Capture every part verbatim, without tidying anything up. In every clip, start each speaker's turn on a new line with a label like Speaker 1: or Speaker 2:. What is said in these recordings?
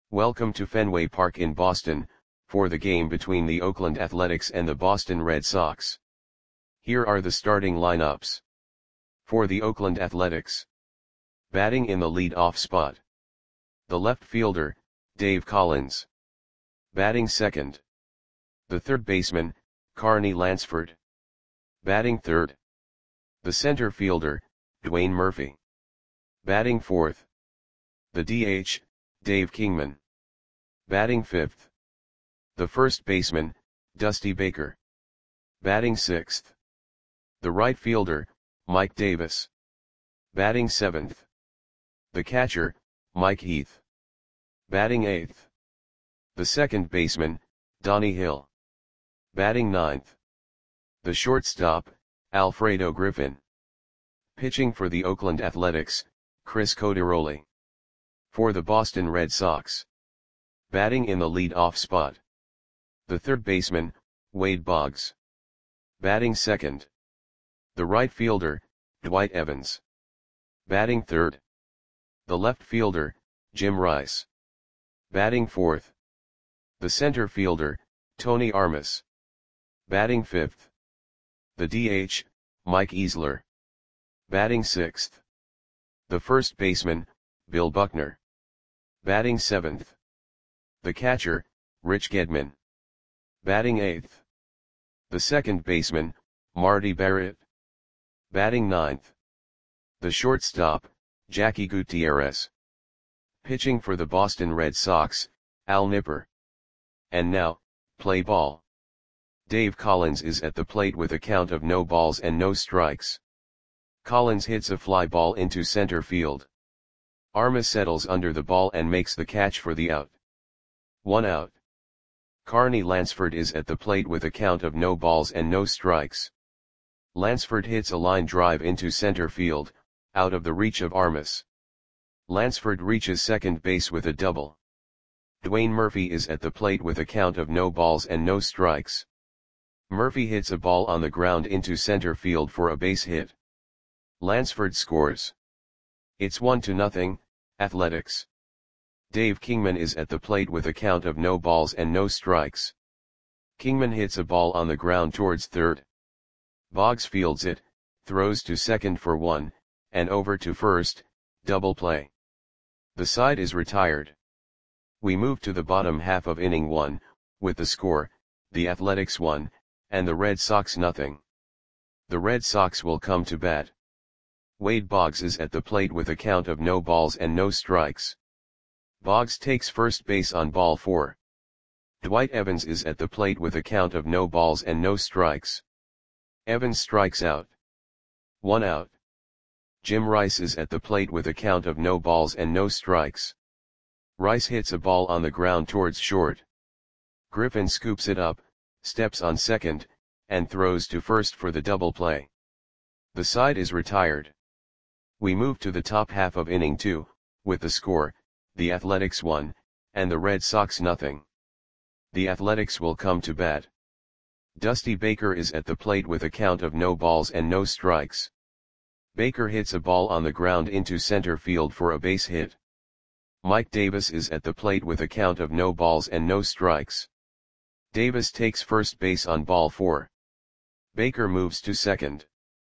Speaker 1: Welcome to Fenway Park in Boston, for the game between the Oakland Athletics and the Boston Red Sox. Here are the starting lineups. For the Oakland Athletics. Batting in the lead-off spot. The left fielder, Dave Collins. Batting second. The third baseman, Carney Lansford. Batting third. The center fielder, Dwayne Murphy. Batting fourth. The D H, Dave Kingman. Batting fifth. The first baseman, Dusty Baker. Batting sixth. The right fielder, Mike Davis. Batting seventh. The catcher, Mike Heath. Batting eighth. The second baseman, Donnie Hill. Batting ninth. The shortstop, Alfredo Griffin. Pitching for the Oakland Athletics, Chris Coderoli. For the Boston Red Sox. Batting in the lead-off spot. The third baseman, Wade Boggs. Batting second. The right fielder, Dwight Evans. Batting third. The left fielder, Jim Rice. Batting fourth. The center fielder, Tony Armas. Batting fifth. The D H, Mike Easler. Batting sixth. The first baseman, Bill Buckner. Batting seventh. The catcher, Rich Gedman. Batting eighth. The second baseman, Marty Barrett. Batting ninth. The shortstop, Jackie Gutierrez. Pitching for the Boston Red Sox, Al Nipper. And now, play ball. Dave Collins is at the plate with a count of no balls and no strikes. Collins hits a fly ball into center field. Armas settles under the ball and makes the catch for the out. One out. Carney Lansford is at the plate with a count of no balls and no strikes. Lansford hits a line drive into center field, out of the reach of Armas. Lansford reaches second base with a double. Dwayne Murphy is at the plate with a count of no balls and no strikes. Murphy hits a ball on the ground into center field for a base hit. Lansford scores. It's one to nothing, Athletics. Dave Kingman is at the plate with a count of no balls and no strikes. Kingman hits a ball on the ground towards third. Boggs fields it, throws to second for one, and over to first, double play. The side is retired. We move to the bottom half of inning one, with the score, the Athletics one, and the Red Sox nothing. The Red Sox will come to bat. Wade Boggs is at the plate with a count of no balls and no strikes. Boggs takes first base on ball four. Dwight Evans is at the plate with a count of no balls and no strikes. Evans strikes out. One out. Jim Rice is at the plate with a count of no balls and no strikes. Rice hits a ball on the ground towards short. Griffin scoops it up, steps on second, and throws to first for the double play. The side is retired. We move to the top half of inning two, with the score, the Athletics one, and the Red Sox nothing. The Athletics will come to bat. Dusty Baker is at the plate with a count of no balls and no strikes. Baker hits a ball on the ground into center field for a base hit. Mike Davis is at the plate with a count of no balls and no strikes. Davis takes first base on ball four. Baker moves to second.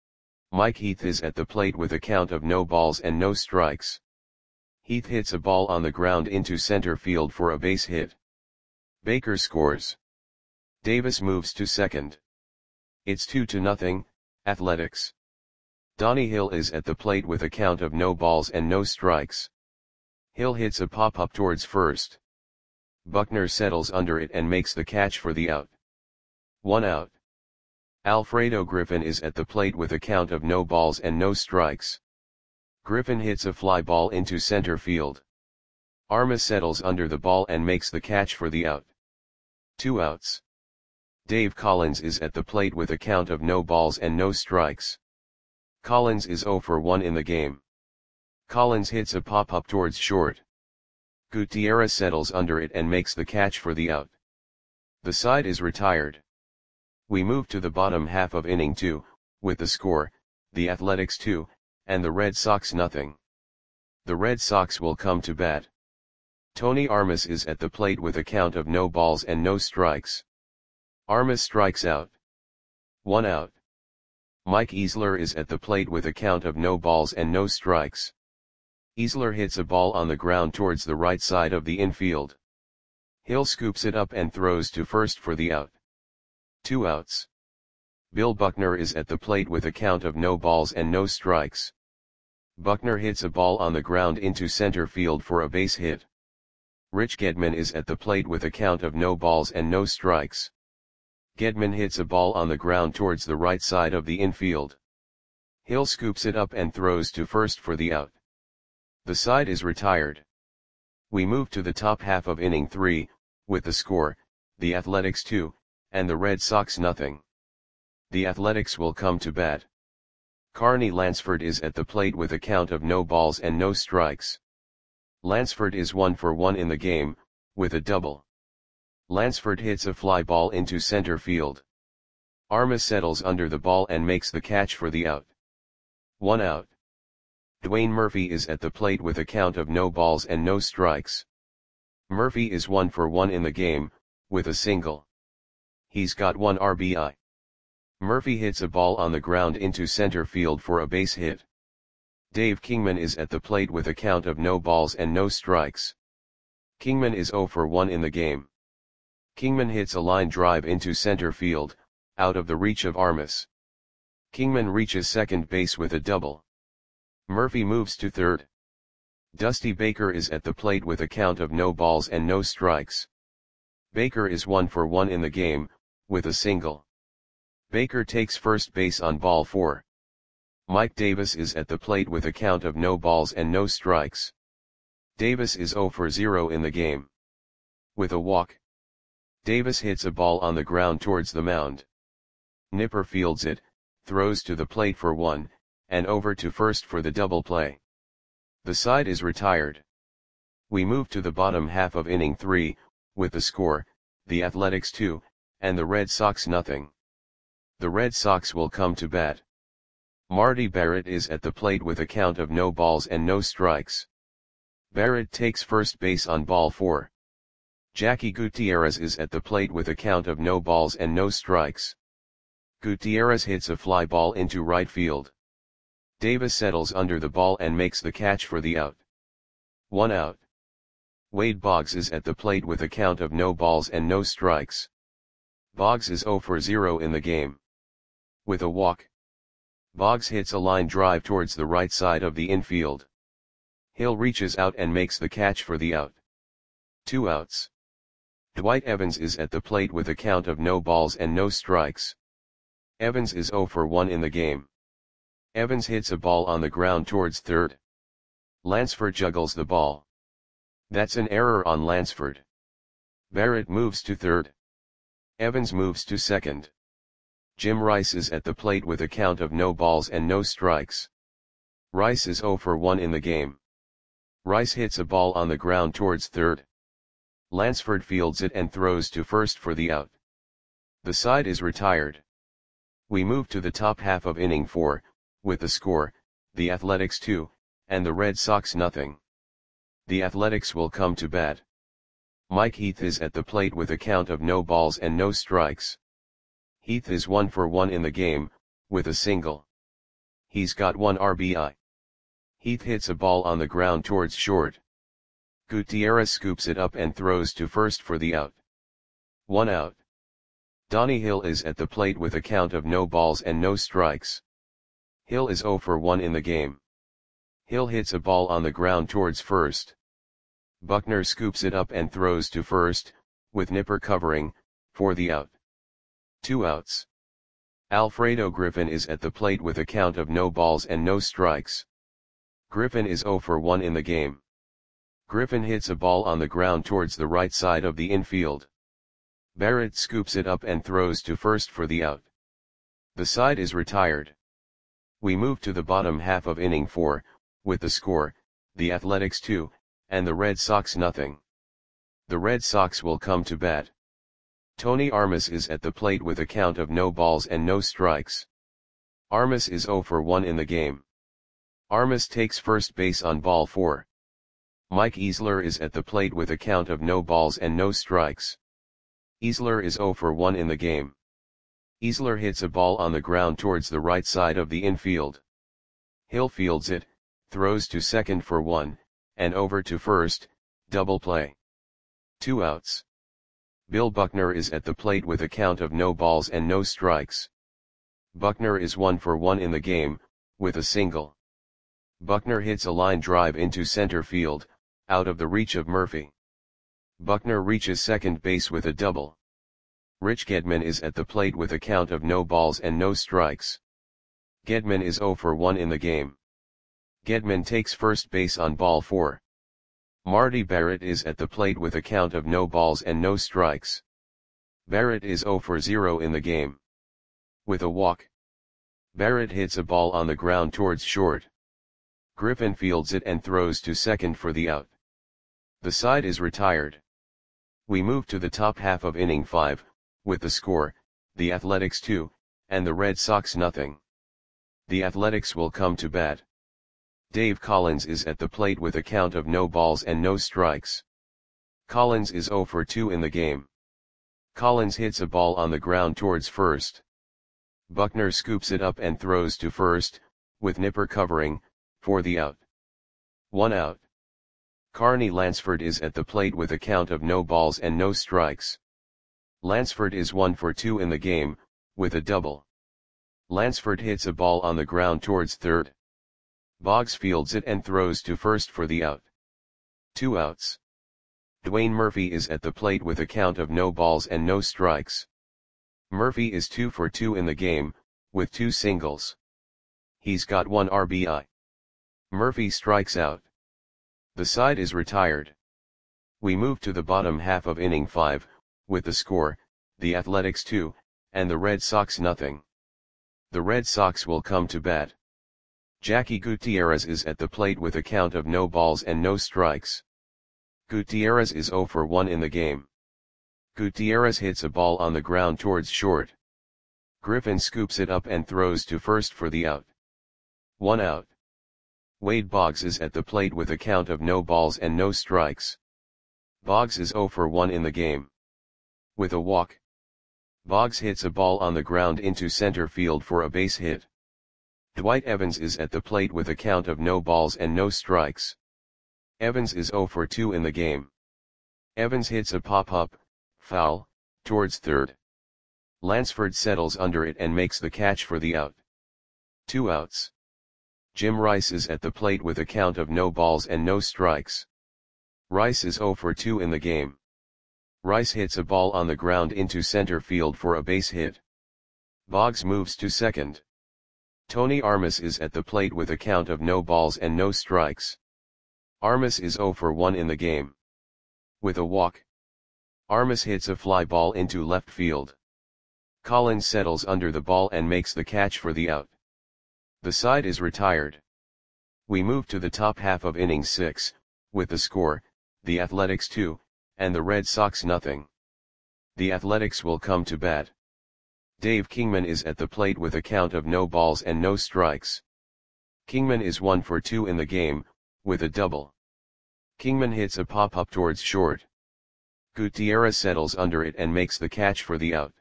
Speaker 1: Mike Heath is at the plate with a count of no balls and no strikes. Heath hits a ball on the ground into center field for a base hit. Baker scores. Davis moves to second. It's two to nothing, Athletics. Donnie Hill is at the plate with a count of no balls and no strikes. Hill hits a pop-up towards first. Buckner settles under it and makes the catch for the out. One out. Alfredo Griffin is at the plate with a count of no balls and no strikes. Griffin hits a fly ball into center field. Armas settles under the ball and makes the catch for the out. Two outs. Dave Collins is at the plate with a count of no balls and no strikes. Collins is zero for one in the game. Collins hits a pop-up towards short. Gutierrez settles under it and makes the catch for the out. The side is retired. We move to the bottom half of inning two, with the score, the Athletics two, and the Red Sox nothing. The Red Sox will come to bat. Tony Armas is at the plate with a count of no balls and no strikes. Armas strikes out. One out. Mike Easler is at the plate with a count of no balls and no strikes. Easler hits a ball on the ground towards the right side of the infield. Hill scoops it up and throws to first for the out. Two outs. Bill Buckner is at the plate with a count of no balls and no strikes. Buckner hits a ball on the ground into center field for a base hit. Rich Gedman is at the plate with a count of no balls and no strikes. Gedman hits a ball on the ground towards the right side of the infield. Hill scoops it up and throws to first for the out. The side is retired. We move to the top half of inning three, with the score, the Athletics two, and the Red Sox nothing. The Athletics will come to bat. Carney Lansford is at the plate with a count of no balls and no strikes. Lansford is one for one in the game, with a double. Lansford hits a fly ball into center field. Armas settles under the ball and makes the catch for the out. One out. Dwayne Murphy is at the plate with a count of no balls and no strikes. Murphy is one for one in the game, with a single. He's got one R B I. Murphy hits a ball on the ground into center field for a base hit. Dave Kingman is at the plate with a count of no balls and no strikes. Kingman is zero for one in the game. Kingman hits a line drive into center field, out of the reach of Armas. Kingman reaches second base with a double. Murphy moves to third. Dusty Baker is at the plate with a count of no balls and no strikes. Baker is one for one in the game, with a single. Baker takes first base on ball four. Mike Davis is at the plate with a count of no balls and no strikes. Davis is zero for zero in the game. With a walk. Davis hits a ball on the ground towards the mound. Nipper fields it, throws to the plate for one, and over to first for the double play. The side is retired. We move to the bottom half of inning three, with the score, the Athletics two, and the Red Sox nothing. The Red Sox will come to bat. Marty Barrett is at the plate with a count of no balls and no strikes. Barrett takes first base on ball four. Jackie Gutierrez is at the plate with a count of no balls and no strikes. Gutierrez hits a fly ball into right field. Davis settles under the ball and makes the catch for the out. One out. Wade Boggs is at the plate with a count of no balls and no strikes. Boggs is zero for zero in the game. With a walk. Boggs hits a line drive towards the right side of the infield. Hill reaches out and makes the catch for the out. Two outs. Dwight Evans is at the plate with a count of no balls and no strikes. Evans is zero for one in the game. Evans hits a ball on the ground towards third. Lansford juggles the ball. That's an error on Lansford. Barrett moves to third. Evans moves to second. Jim Rice is at the plate with a count of no balls and no strikes. Rice is zero for one in the game. Rice hits a ball on the ground towards third. Lansford fields it and throws to first for the out. The side is retired. We move to the top half of inning four, with the score, the Athletics two, and the Red Sox nothing. The Athletics will come to bat. Mike Heath is at the plate with a count of no balls and no strikes. Heath is one for one in the game, with a single. He's got one R B I. Heath hits a ball on the ground towards short. Gutierrez scoops it up and throws to first for the out. One out. Donnie Hill is at the plate with a count of no balls and no strikes. Hill is zero for one in the game. Hill hits a ball on the ground towards first. Buckner scoops it up and throws to first, with Nipper covering, for the out. Two outs. Alfredo Griffin is at the plate with a count of no balls and no strikes. Griffin is zero for one in the game. Griffin hits a ball on the ground towards the right side of the infield. Barrett scoops it up and throws to first for the out. The side is retired. We move to the bottom half of inning four, with the score, the Athletics two, and the Red Sox nothing. The Red Sox will come to bat. Tony Armas is at the plate with a count of no balls and no strikes. Armas is zero for one in the game. Armas takes first base on ball four. Mike Easler is at the plate with a count of no balls and no strikes. Easler is zero for one in the game. Easler hits a ball on the ground towards the right side of the infield. Hill fields it, throws to second for one, and over to first, double play. Two outs. Bill Buckner is at the plate with a count of no balls and no strikes. Buckner is one for one in the game, with a single. Buckner hits a line drive into center field, out of the reach of Murphy. Buckner reaches second base with a double. Rich Gedman is at the plate with a count of no balls and no strikes. Gedman is zero for one in the game. Gedman takes first base on ball four. Marty Barrett is at the plate with a count of no balls and no strikes. Barrett is zero for zero in the game. With a walk. Barrett hits a ball on the ground towards short. Griffin fields it and throws to second for the out. The side is retired. We move to the top half of inning five, with the score, the Athletics two, and the Red Sox nothing. The Athletics will come to bat. Dave Collins is at the plate with a count of no balls and no strikes. Collins is zero for two in the game. Collins hits a ball on the ground towards first. Buckner scoops it up and throws to first, with Nipper covering, for the out. One out. Carney Lansford is at the plate with a count of no balls and no strikes. Lansford is one for two in the game, with a double. Lansford hits a ball on the ground towards third. Boggs fields it and throws to first for the out. Two outs. Dwayne Murphy is at the plate with a count of no balls and no strikes. Murphy is two for two in the game, with two singles. He's got one R B I. Murphy strikes out. The side is retired. We move to the bottom half of inning five, with the score, the Athletics two, and the Red Sox nothing. The Red Sox will come to bat. Jackie Gutierrez is at the plate with a count of no balls and no strikes. Gutierrez is zero for one in the game. Gutierrez hits a ball on the ground towards short. Griffin scoops it up and throws to first for the out. One out. Wade Boggs is at the plate with a count of no balls and no strikes. Boggs is zero for one in the game. With a walk. Boggs hits a ball on the ground into center field for a base hit. Dwight Evans is at the plate with a count of no balls and no strikes. Evans is zero for two in the game. Evans hits a pop-up, foul, towards third. Lansford settles under it and makes the catch for the out. Two outs. Jim Rice is at the plate with a count of no balls and no strikes. Rice is zero for two in the game. Rice hits a ball on the ground into center field for a base hit. Boggs moves to second. Tony Armas is at the plate with a count of no balls and no strikes. Armas is zero for one in the game. With a walk. Armas hits a fly ball into left field. Collins settles under the ball and makes the catch for the out. The side is retired. We move to the top half of inning six, with the score, the Athletics two, and the Red Sox nothing. The Athletics will come to bat. Dave Kingman is at the plate with a count of no balls and no strikes. Kingman is one for two in the game, with a double. Kingman hits a pop-up towards short. Gutierrez settles under it and makes the catch for the out.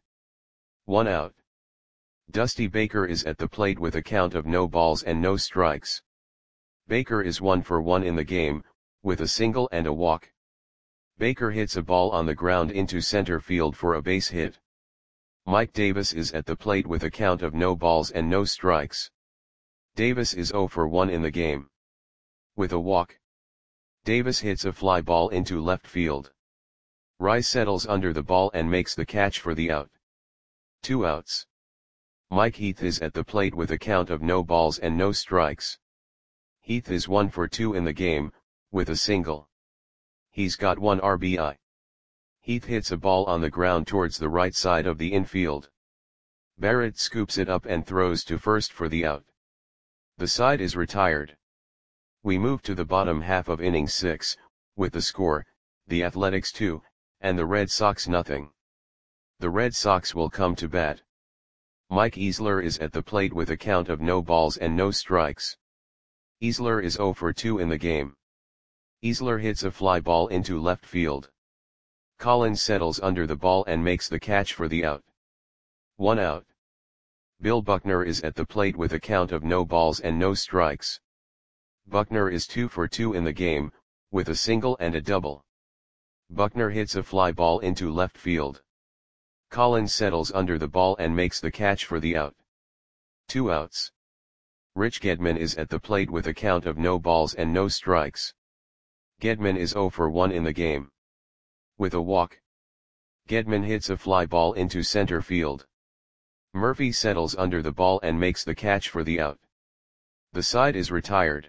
Speaker 1: One out. Dusty Baker is at the plate with a count of no balls and no strikes. Baker is one for one in the game, with a single and a walk. Baker hits a ball on the ground into center field for a base hit. Mike Davis is at the plate with a count of no balls and no strikes. Davis is zero for one in the game. With a walk. Davis hits a fly ball into left field. Rice settles under the ball and makes the catch for the out. Two outs. Mike Heath is at the plate with a count of no balls and no strikes. Heath is one for two in the game, with a single. He's got one R B I. Heath hits a ball on the ground towards the right side of the infield. Barrett scoops it up and throws to first for the out. The side is retired. We move to the bottom half of inning six, with the score, the Athletics two, and the Red Sox nothing. The Red Sox will come to bat. Mike Easler is at the plate with a count of no balls and no strikes. Easler is zero for two in the game. Easler hits a fly ball into left field. Collins settles under the ball and makes the catch for the out. One out. Bill Buckner is at the plate with a count of no balls and no strikes. Buckner is two for two in the game, with a single and a double. Buckner hits a fly ball into left field. Collins settles under the ball and makes the catch for the out. Two outs. Rich Gedman is at the plate with a count of no balls and no strikes. Gedman is zero for one in the game. With a walk. Gedman hits a fly ball into center field. Murphy settles under the ball and makes the catch for the out. The side is retired.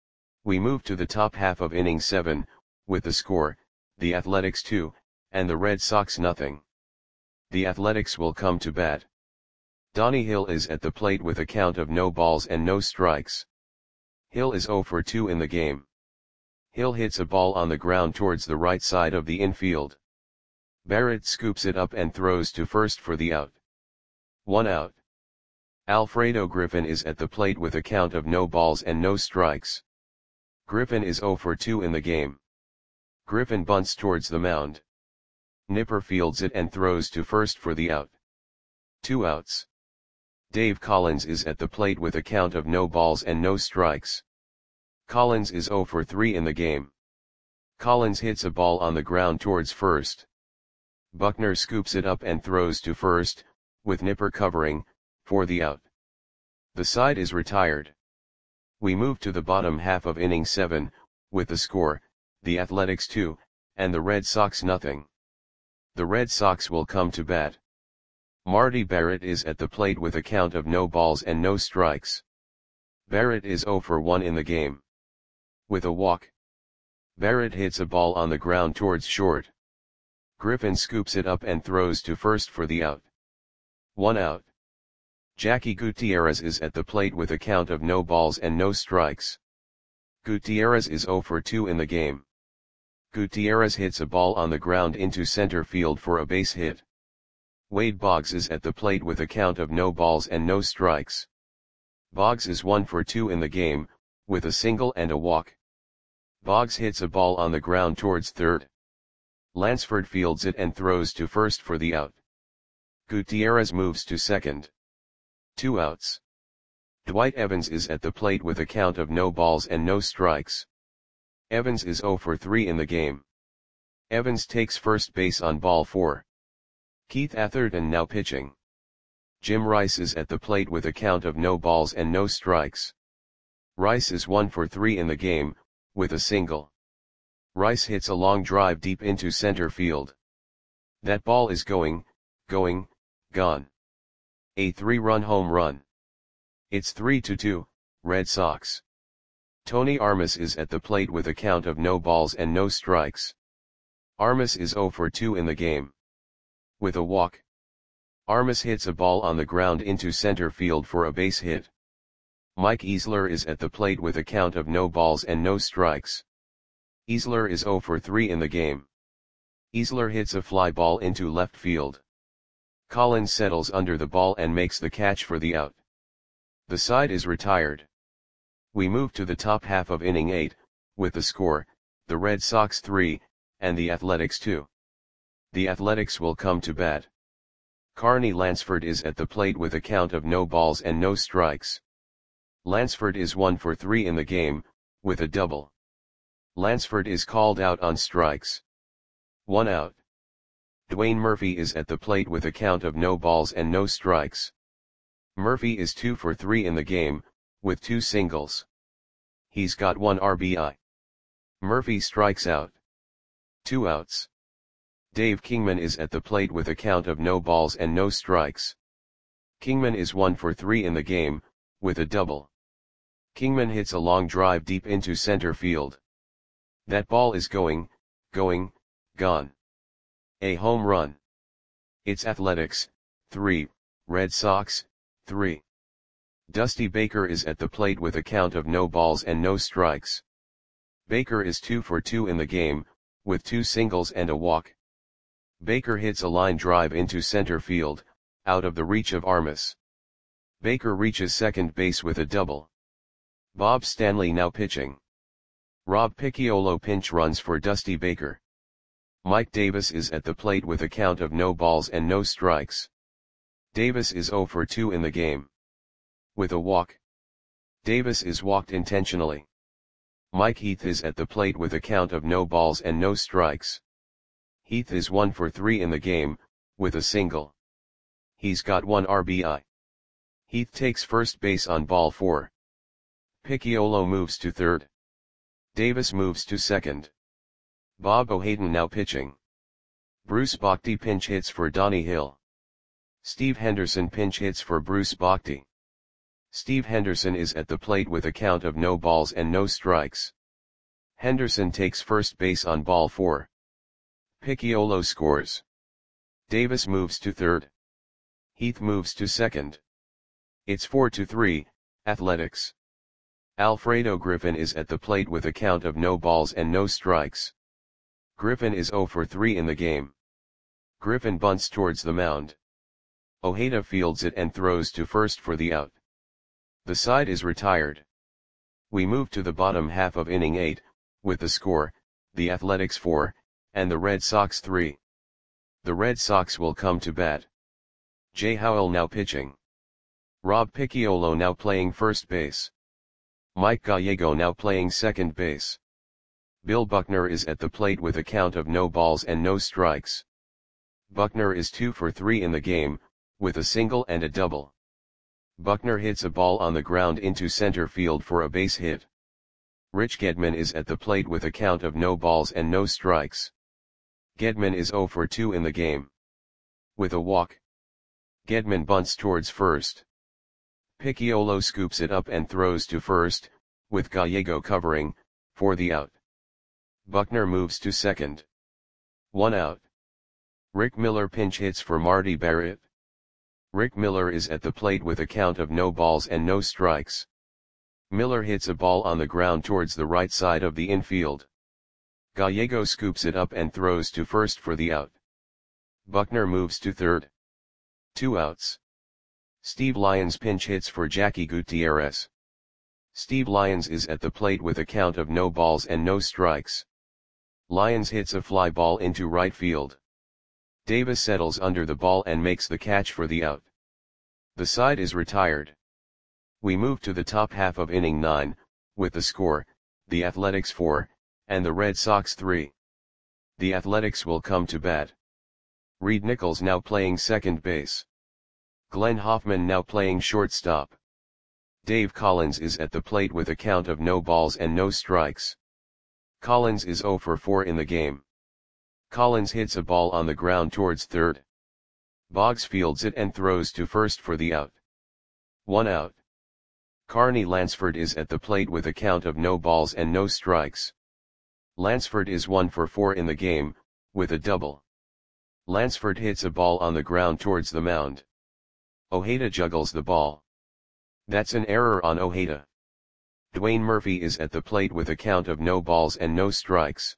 Speaker 1: We move to the top half of inning seven, with the score, the Athletics two, and the Red Sox nothing. The Athletics will come to bat. Donnie Hill is at the plate with a count of no balls and no strikes. Hill is zero for two in the game. Hill hits a ball on the ground towards the right side of the infield. Barrett scoops it up and throws to first for the out. One out. Alfredo Griffin is at the plate with a count of no balls and no strikes. Griffin is zero for two in the game. Griffin bunts towards the mound. Nipper fields it and throws to first for the out. Two outs. Dave Collins is at the plate with a count of no balls and no strikes. Collins is zero for three in the game. Collins hits a ball on the ground towards first. Buckner scoops it up and throws to first, with Nipper covering, for the out. The side is retired. We move to the bottom half of inning seven, with the score, the Athletics two, and the Red Sox nothing. The Red Sox will come to bat. Marty Barrett is at the plate with a count of no balls and no strikes. Barrett is zero for one in the game. With a walk. Barrett hits a ball on the ground towards short. Griffin scoops it up and throws to first for the out. One out. Jackie Gutierrez is at the plate with a count of no balls and no strikes. Gutierrez is zero for two in the game. Gutierrez hits a ball on the ground into center field for a base hit. Wade Boggs is at the plate with a count of no balls and no strikes. Boggs is one for two in the game, with a single and a walk. Boggs hits a ball on the ground towards third. Lansford fields it and throws to first for the out. Gutierrez moves to second. Two outs. Dwight Evans is at the plate with a count of no balls and no strikes. Evans is zero for three in the game. Evans takes first base on ball four. Keith Atherton now pitching. Jim Rice is at the plate with a count of no balls and no strikes. Rice is one for three in the game, with a single. Rice hits a long drive deep into center field. That ball is going, going, gone. A three-run home run. It's three to two, Red Sox. Tony Armas is at the plate with a count of no balls and no strikes. Armas is zero for two in the game. With a walk. Armas hits a ball on the ground into center field for a base hit. Mike Easler is at the plate with a count of no balls and no strikes. Easler is zero for three in the game. Easler hits a fly ball into left field. Collins settles under the ball and makes the catch for the out. The side is retired. We move to the top half of inning eight, with the score, the Red Sox three, and the Athletics two. The Athletics will come to bat. Carney Lansford is at the plate with a count of no balls and no strikes. Lansford is one for three in the game, with a double. Lansford is called out on strikes. One out. Dwayne Murphy is at the plate with a count of no balls and no strikes. Murphy is two for three in the game, with two singles. He's got one R B I. Murphy strikes out. Two outs. Dave Kingman is at the plate with a count of no balls and no strikes. Kingman is one for three in the game, with a double. Kingman hits a long drive deep into center field. That ball is going, going, gone. A home run. It's Athletics, three, Red Sox, three. Dusty Baker is at the plate with a count of no balls and no strikes. Baker is two for two in the game, with two singles and a walk. Baker hits a line drive into center field, out of the reach of Armas. Baker reaches second base with a double. Bob Stanley now pitching. Rob Picciolo pinch runs for Dusty Baker. Mike Davis is at the plate with a count of no balls and no strikes. Davis is zero for two in the game. With a walk. Davis is walked intentionally. Mike Heath is at the plate with a count of no balls and no strikes. Heath is one for three in the game, with a single. He's got one R B I. Heath takes first base on ball four. Picciolo moves to third. Davis moves to second. Bob O'Haden now pitching. Bruce Bochy pinch hits for Donnie Hill. Steve Henderson pinch hits for Bruce Bochy. Steve Henderson is at the plate with a count of no balls and no strikes. Henderson takes first base on ball four. Picciolo scores. Davis moves to third. Heath moves to second. It's four to three, Athletics. Alfredo Griffin is at the plate with a count of no balls and no strikes. Griffin is zero for three in the game. Griffin bunts towards the mound. Ojeda fields it and throws to first for the out. The side is retired. We move to the bottom half of inning eight, with the score, the Athletics four, and the Red Sox three. The Red Sox will come to bat. Jay Howell now pitching. Rob Picciolo now playing first base. Mike Gallego now playing second base. Bill Buckner is at the plate with a count of no balls and no strikes. Buckner is two for three in the game, with a single and a double. Buckner hits a ball on the ground into center field for a base hit. Rich Gedman is at the plate with a count of no balls and no strikes. Gedman is zero for two in the game. With a walk. Gedman bunts towards first. Picciolo scoops it up and throws to first, with Gallego covering, for the out. Buckner moves to second. One out. Rick Miller pinch hits for Marty Barrett. Rick Miller is at the plate with a count of no balls and no strikes. Miller hits a ball on the ground towards the right side of the infield. Gallego scoops it up and throws to first for the out. Buckner moves to third. Two outs. Steve Lyons pinch hits for Jackie Gutierrez. Steve Lyons is at the plate with a count of no balls and no strikes. Lyons hits a fly ball into right field. Davis settles under the ball and makes the catch for the out. The side is retired. We move to the top half of inning nine, with the score, the Athletics four, and the Red Sox three. The Athletics will come to bat. Reed Nichols now playing second base. Glenn Hoffman now playing shortstop. Dave Collins is at the plate with a count of no balls and no strikes. Collins is zero for four in the game. Collins hits a ball on the ground towards third. Boggs fields it and throws to first for the out. One out. Carney Lansford is at the plate with a count of no balls and no strikes. Lansford is one for four in the game, with a double. Lansford hits a ball on the ground towards the mound. Ojeda juggles the ball. That's an error on Ojeda. Dwayne Murphy is at the plate with a count of no balls and no strikes.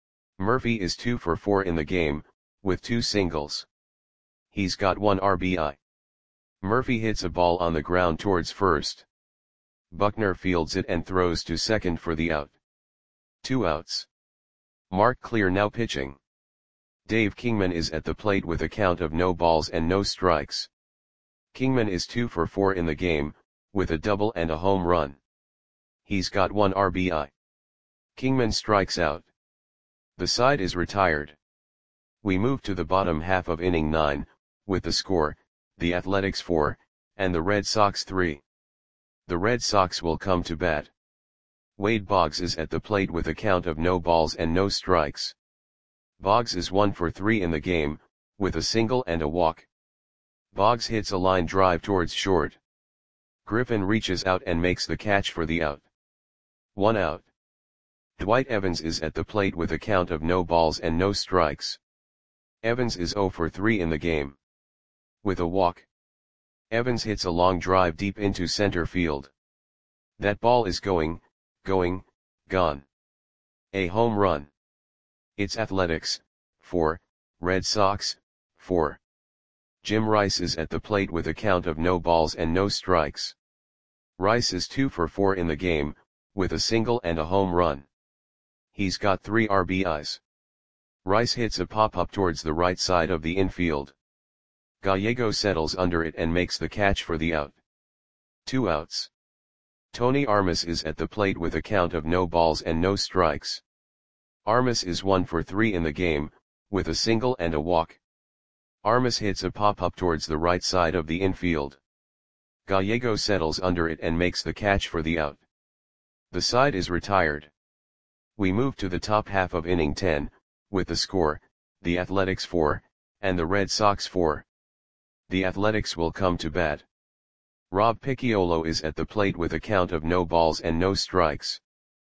Speaker 1: Murphy is two for four in the game, with two singles. He's got one R B I. Murphy hits a ball on the ground towards first. Buckner fields it and throws to second for the out. Two outs. Mark Clear now pitching. Dave Kingman is at the plate with a count of no balls and no strikes. Kingman is two for four in the game, with a double and a home run. He's got one R B I. Kingman strikes out. The side is retired. We move to the bottom half of inning nine, with the score, the Athletics four, and the Red Sox three. The Red Sox will come to bat. Wade Boggs is at the plate with a count of no balls and no strikes. Boggs is one for three in the game, with a single and a walk. Boggs hits a line drive towards short. Griffin reaches out and makes the catch for the out. One out. Dwight Evans is at the plate with a count of no balls and no strikes. Evans is zero for three in the game. With a walk. Evans hits a long drive deep into center field. That ball is going, going, gone. A home run. It's Athletics, four, Red Sox, four. Jim Rice is at the plate with a count of no balls and no strikes. Rice is two for four in the game, with a single and a home run. He's got three R B Is. Rice hits a pop-up towards the right side of the infield. Gallego settles under it and makes the catch for the out. Two outs. Tony Armas is at the plate with a count of no balls and no strikes. Armas is one for three in the game, with a single and a walk. Armas hits a pop-up towards the right side of the infield. Gallego settles under it and makes the catch for the out. The side is retired. We move to the top half of inning ten, with the score, the Athletics four, and the Red Sox four. The Athletics will come to bat. Rob Picciolo is at the plate with a count of no balls and no strikes.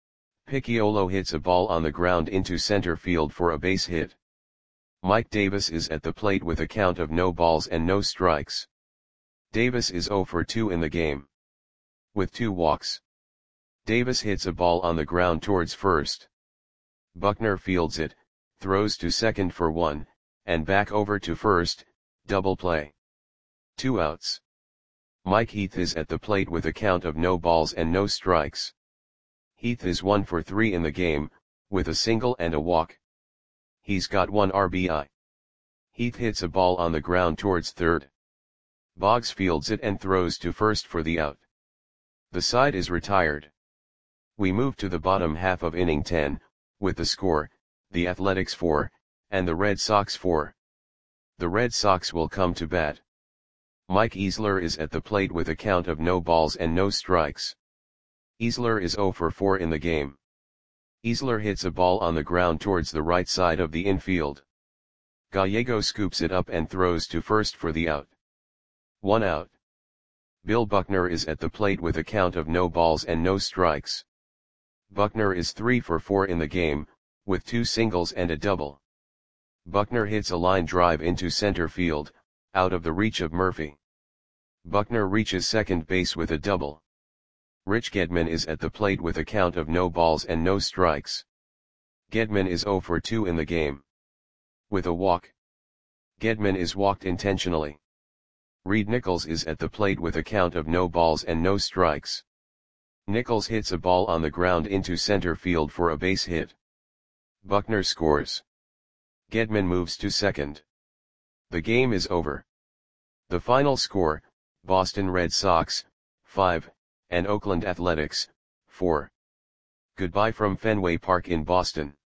Speaker 1: Picciolo hits a ball on the ground into center field for a base hit. Mike Davis is at the plate with a count of no balls and no strikes. Davis is zero for two in the game, with two walks. Davis hits a ball on the ground towards first. Buckner fields it, throws to second for one, and back over to first, double play. Two outs. Mike Heath is at the plate with a count of no balls and no strikes. Heath is one for three in the game, with a single and a walk. He's got one R B I. Heath hits a ball on the ground towards third. Boggs fields it and throws to first for the out. The side is retired. We move to the bottom half of inning ten, with the score, the Athletics four, and the Red Sox four. The Red Sox will come to bat. Mike Easler is at the plate with a count of no balls and no strikes. Easler is zero for four in the game. Easler hits a ball on the ground towards the right side of the infield. Gallego scoops it up and throws to first for the out. One out. Bill Buckner is at the plate with a count of no balls and no strikes. Buckner is three for four in the game, with two singles and a double. Buckner hits a line drive into center field, out of the reach of Murphy. Buckner reaches second base with a double. Rich Gedman is at the plate with a count of no balls and no strikes. Gedman is zero for two in the game, with a walk. Gedman is walked intentionally. Reed Nichols is at the plate with a count of no balls and no strikes. Nichols hits a ball on the ground into center field for a base hit. Buckner scores. Gedman moves to second. The game is over. The final score, Boston Red Sox, five, and Oakland Athletics, four. Goodbye from Fenway Park in Boston.